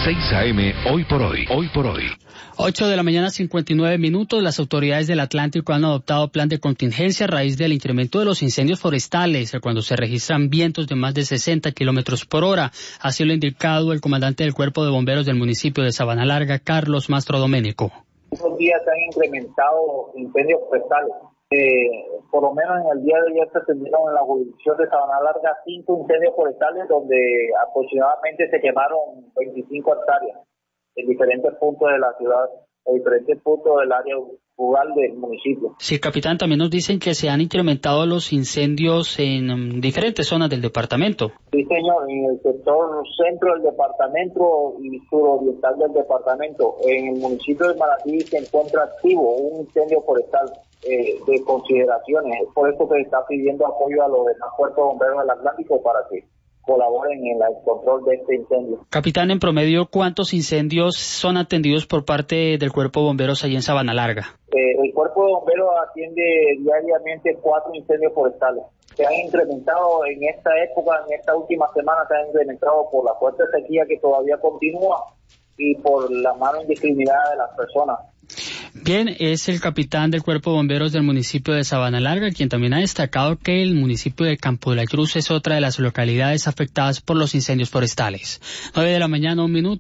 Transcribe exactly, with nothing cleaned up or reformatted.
seis A M, hoy por hoy, hoy por hoy. ocho de la mañana, cincuenta y nueve minutos. Las autoridades del Atlántico han adoptado plan de contingencia a raíz del incremento de los incendios forestales, cuando se registran vientos de más de sesenta kilómetros por hora. Así lo ha indicado el comandante del Cuerpo de Bomberos del municipio de Sabana Larga, Carlos Mastro Doménico. Estos días se han incrementado incendios forestales. Eh, por lo menos en el día de ayer se atendieron en la jurisdicción de Sabana Larga cinco incendios forestales donde aproximadamente se quemaron veinticinco hectáreas en diferentes puntos de la ciudad, en diferentes puntos del área rural del municipio. Sí, capitán, también nos dicen que se han incrementado los incendios en um, diferentes zonas del departamento. Sí, señor, en el sector centro del departamento y suroriental del departamento. En el municipio de Manatí se encuentra activo un incendio forestal eh, de consideraciones. Es por eso que se está pidiendo apoyo a los demás cuerpos de bomberos del Atlántico para que colaboren en el control de este incendio. Capitán, en promedio, ¿cuántos incendios son atendidos por parte del Cuerpo de Bomberos allí en Sabana Larga? Eh, el Cuerpo de Bomberos atiende diariamente cuatro incendios forestales. Se han incrementado en esta época, en esta última semana, se han incrementado por la fuerte sequía que todavía continúa y por la mano indiscriminada de las personas. Bien, es el capitán del Cuerpo de Bomberos del municipio de Sabana Larga, quien también ha destacado que el municipio de Campo de la Cruz es otra de las localidades afectadas por los incendios forestales. nueve de la mañana, un minuto.